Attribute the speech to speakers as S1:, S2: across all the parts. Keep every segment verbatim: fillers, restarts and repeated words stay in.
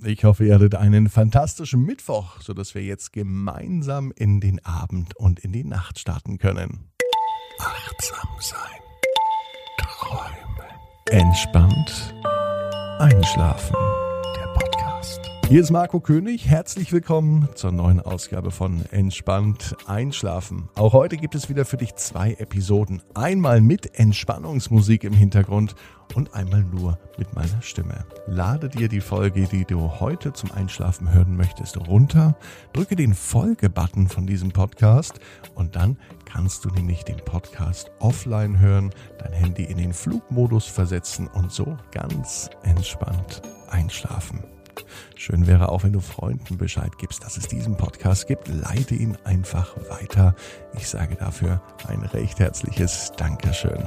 S1: Ich hoffe, ihr hattet einen fantastischen Mittwoch, sodass wir jetzt gemeinsam in den Abend und in die Nacht starten können. Achtsam sein. Träumen. Entspannt. Einschlafen. Der Podcast. Hier ist Marco König. Herzlich willkommen zur neuen Ausgabe von Entspannt Einschlafen. Auch heute gibt es wieder für dich zwei Episoden. Einmal mit Entspannungsmusik im Hintergrund und einmal nur mit meiner Stimme. Lade dir die Folge, die du heute zum Einschlafen hören möchtest, runter, drücke den Folge-Button von diesem Podcast und dann kannst du nämlich den Podcast offline hören, dein Handy in den Flugmodus versetzen und so ganz entspannt einschlafen. Schön wäre auch, wenn du Freunden Bescheid gibst, dass es diesen Podcast gibt. Leite ihn einfach weiter. Ich sage dafür ein recht herzliches Dankeschön.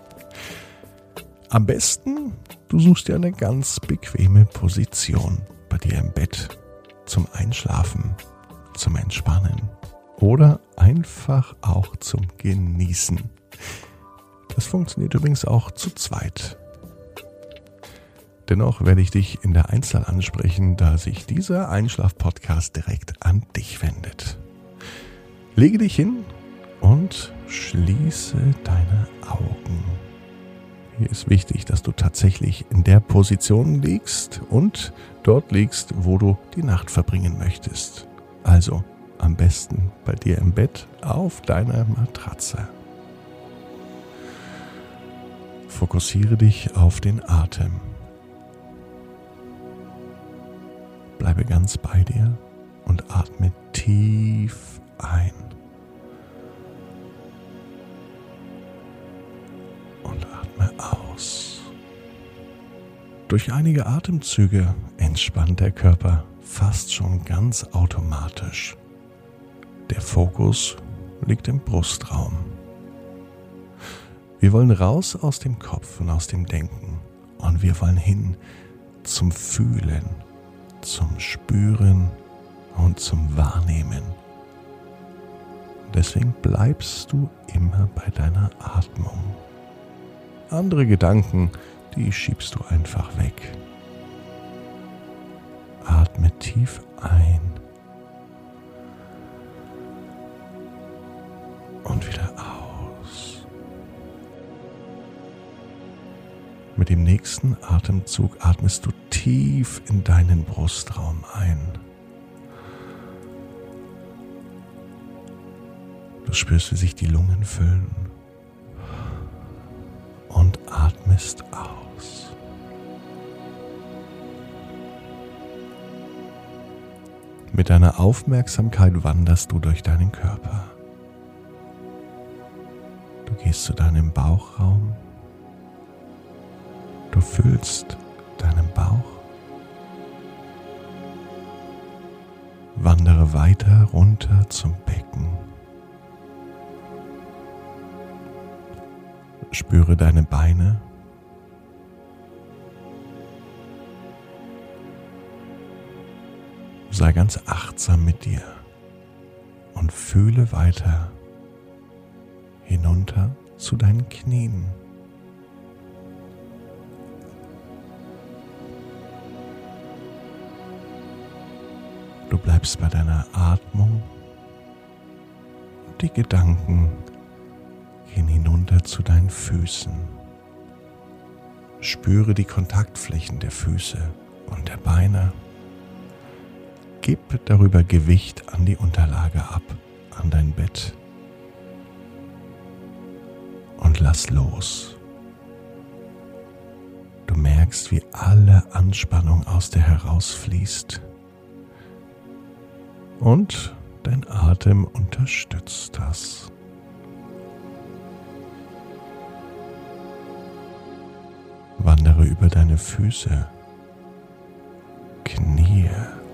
S1: Am besten, du suchst dir eine ganz bequeme Position bei dir im Bett zum Einschlafen, zum Entspannen oder einfach auch zum Genießen. Das funktioniert übrigens auch zu zweit. Dennoch werde ich dich in der Einzahl ansprechen, da sich dieser Einschlaf-Podcast direkt an dich wendet. Lege dich hin und schließe deine Augen. Hier ist wichtig, dass du tatsächlich in der Position liegst und dort liegst, wo du die Nacht verbringen möchtest. Also am besten bei dir im Bett auf deiner Matratze. Fokussiere dich auf den Atem. Bleibe ganz bei dir und atme tief ein. Und atme aus. Durch einige Atemzüge entspannt der Körper fast schon ganz automatisch. Der Fokus liegt im Brustraum. Wir wollen raus aus dem Kopf und aus dem Denken und wir wollen hin zum Fühlen, zum Spüren und zum Wahrnehmen. Deswegen bleibst du immer bei deiner Atmung. Andere Gedanken, die schiebst du einfach weg. Atme tief ein und wieder aus. Mit dem nächsten Atemzug atmest du tief in deinen Brustraum ein. Du spürst, wie sich die Lungen füllen und atmest aus. Mit deiner Aufmerksamkeit wanderst du durch deinen Körper. Du gehst zu deinem Bauchraum. Du fühlst deinen Bauch. Wandere weiter runter zum Becken. Spüre deine Beine. Sei ganz achtsam mit dir und fühle weiter hinunter zu deinen Knien. Du bleibst bei deiner Atmung und die Gedanken gehen hinunter zu deinen Füßen. Spüre die Kontaktflächen der Füße und der Beine. Gib darüber Gewicht an die Unterlage ab, an dein Bett. Und lass los. Du merkst, wie alle Anspannung aus dir herausfließt. Und dein Atem unterstützt das. Wandere über deine Füße, Knie,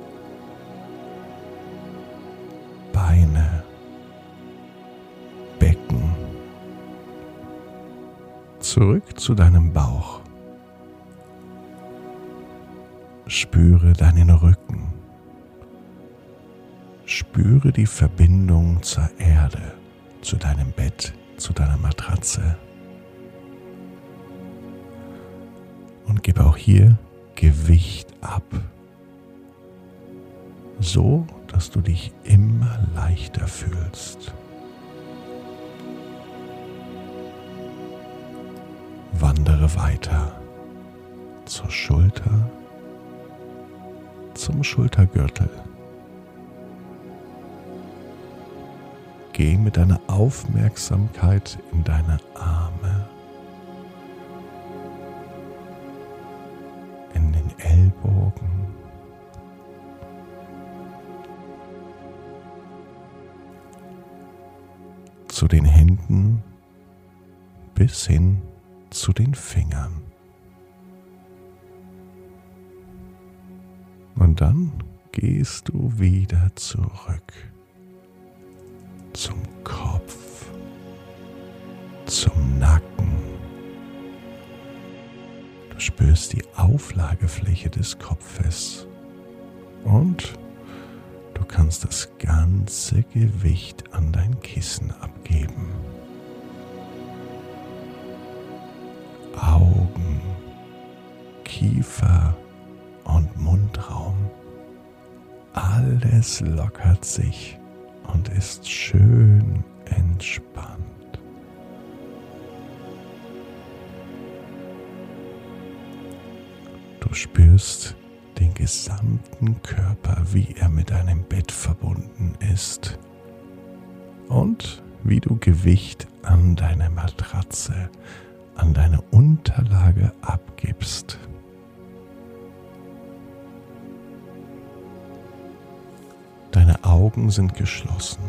S1: Beine, Becken, zurück zu deinem Bauch. Spüre deinen Rücken. Spüre die Verbindung zur Erde, zu deinem Bett, zu deiner Matratze. Und gib auch hier Gewicht ab. so dass du dich immer leichter fühlst. Wandere weiter zur Schulter, zum Schultergürtel. Geh mit deiner Aufmerksamkeit in deine Arme, in den Ellbogen, zu den Händen bis hin zu den Fingern. Und dann gehst du wieder zurück zum Kopf, zum Nacken. Du spürst die Auflagefläche des Kopfes und du kannst das ganze Gewicht an dein Kissen abgeben. Augen, Kiefer und Mundraum. Alles lockert sich und ist schön entspannt. Du spürst den gesamten Körper, wie er mit deinem Bett verbunden ist und wie du Gewicht an deine Matratze, an deine Unterlage abgibst. Deine Augen sind geschlossen.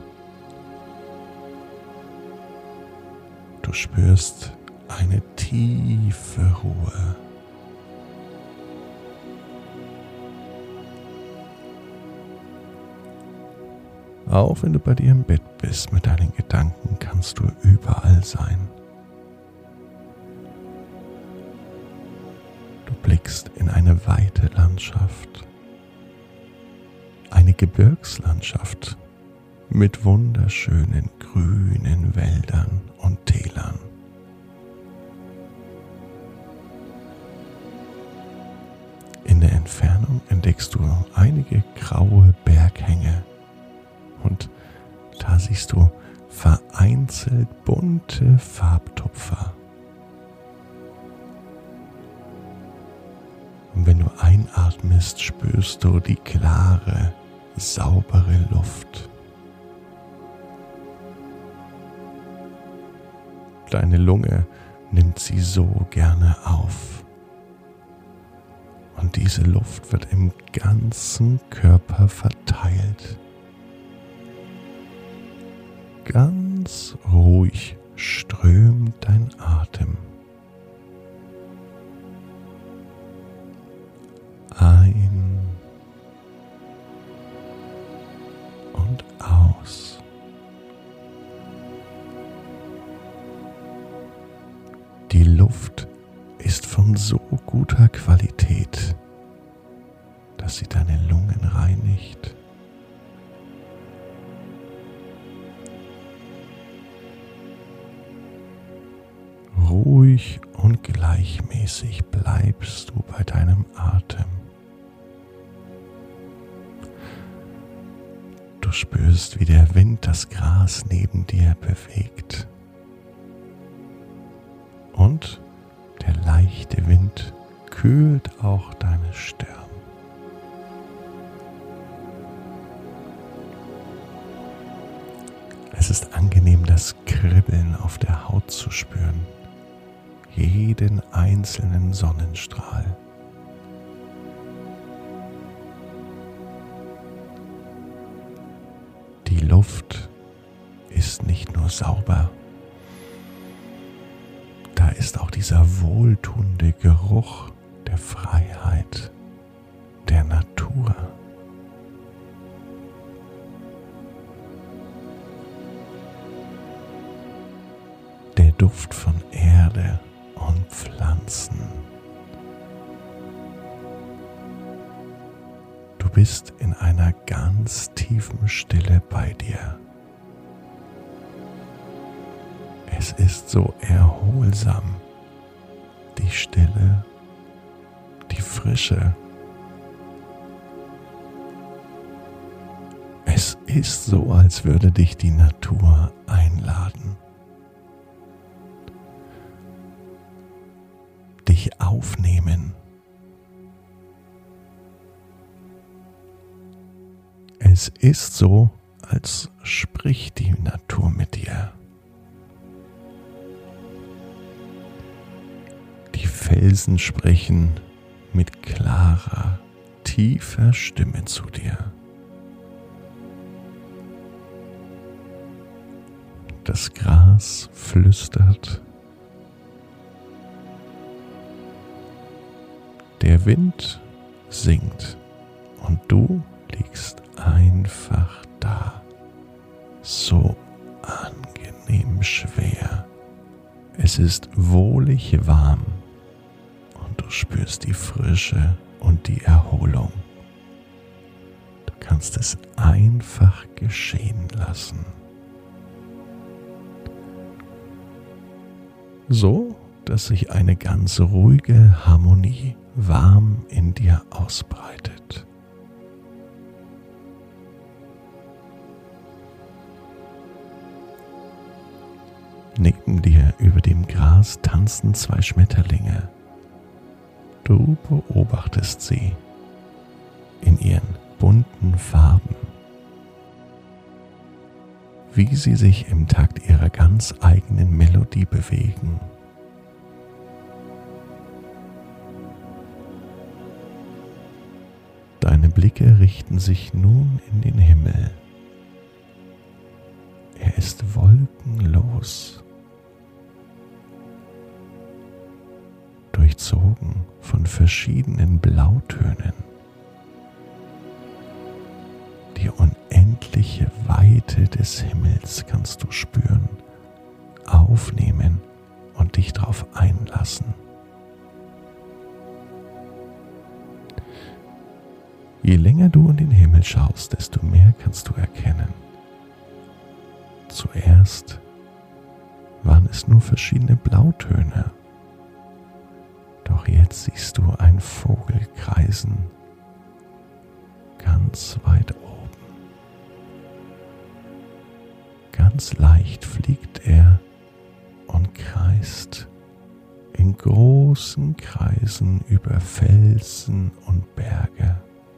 S1: Du spürst eine tiefe Ruhe. Auch wenn du bei dir im Bett bist mit deinen Gedanken, kannst du überall sein. Du blickst in eine weite Landschaft. Eine Gebirgslandschaft mit wunderschönen grünen Wäldern und Tälern. In der Entfernung entdeckst du einige graue Berghänge und da siehst du vereinzelt bunte Farbtupfer. Und wenn du einatmest, spürst du die klare, saubere Luft. Deine Lunge nimmt sie so gerne auf. Und diese Luft wird im ganzen Körper verteilt. Ganz ruhig strömt dein Atem. Ein und aus. Die Luft ist von so guter Qualität, dass sie deine Lungen reinigt. Ruhig und gleichmäßig bleibst du bei deinem Atem. Du spürst, wie der Wind das Gras neben dir bewegt. Und der leichte Wind kühlt auch deine Stirn. Es ist angenehm, das Kribbeln auf der Haut zu spüren. Jeden einzelnen Sonnenstrahl. Die Luft ist nicht nur sauber, da ist auch dieser wohltuende Geruch der Freiheit, der Natur. Der Duft von Erde und Pflanzen. Du bist in einer ganz tiefen Stille bei dir. Es ist so erholsam, die Stille, die Frische. Es ist so, als würde dich die Natur einladen, dich aufnehmen. Es ist so, als spricht die Natur mit dir. Die Felsen sprechen mit klarer, tiefer Stimme zu dir. Das Gras flüstert. Der Wind singt und du liegst einfach da, so angenehm schwer. Es ist wohlig warm und du spürst die Frische und die Erholung. Du kannst es einfach geschehen lassen. So, dass sich eine ganz ruhige Harmonie warm in dir ausbreitet. Neben dir über dem Gras tanzen zwei Schmetterlinge. Du beobachtest sie in ihren bunten Farben, wie sie sich im Takt ihrer ganz eigenen Melodie bewegen. Deine Blicke richten sich nun in den Himmel. Er ist wolkenlos, durchzogen von verschiedenen Blautönen. Die unendliche Weite des Himmels kannst du spüren, aufnehmen und dich darauf einlassen. Je länger du in den Himmel schaust, desto mehr kannst du erkennen. Zuerst waren es nur verschiedene Blautöne, doch jetzt siehst du einen Vogel kreisen, ganz weit oben. Ganz leicht fliegt er und kreist in großen Kreisen über Felsen und Berge.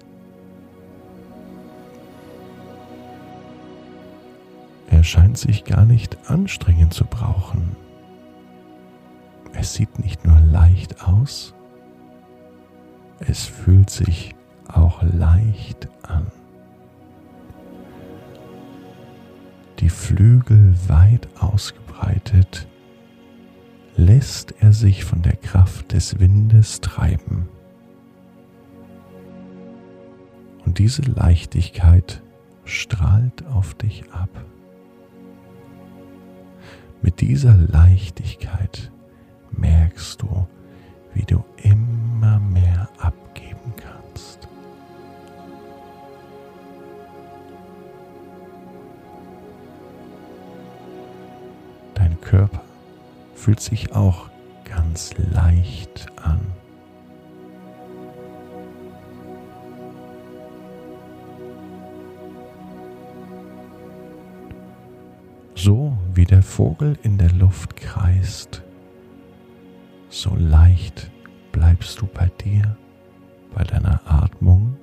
S1: Er scheint sich gar nicht anstrengen zu brauchen. Es sieht nicht nur leicht aus, es fühlt sich auch leicht an. Die Flügel weit ausgebreitet, lässt er sich von der Kraft des Windes treiben. Und diese Leichtigkeit strahlt auf dich ab. Mit dieser Leichtigkeit merkst du, wie du immer mehr abgeben kannst. Dein Körper fühlt sich auch ganz leicht an. So wie der Vogel in der Luft kreist, so leicht bleibst du bei dir, bei deiner Atmung.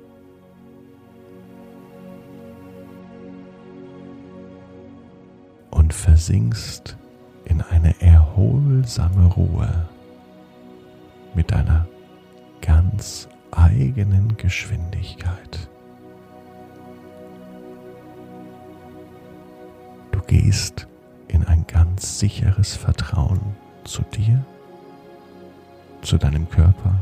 S1: Und versinkst in eine erholsame Ruhe mit deiner ganz eigenen Geschwindigkeit. Du gehst in ein ganz sicheres Vertrauen zu dir, zu deinem Körper,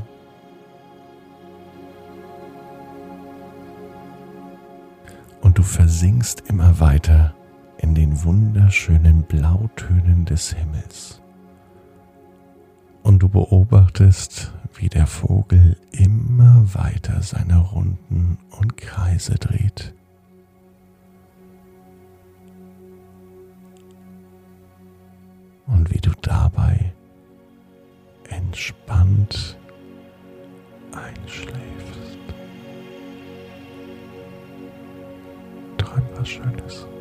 S1: und du versinkst immer weiter in den wunderschönen Blautönen des Himmels. Und du beobachtest, wie der Vogel immer weiter seine Runden und Kreise dreht. Und wie du dabei entspannt einschläfst. was Schönes.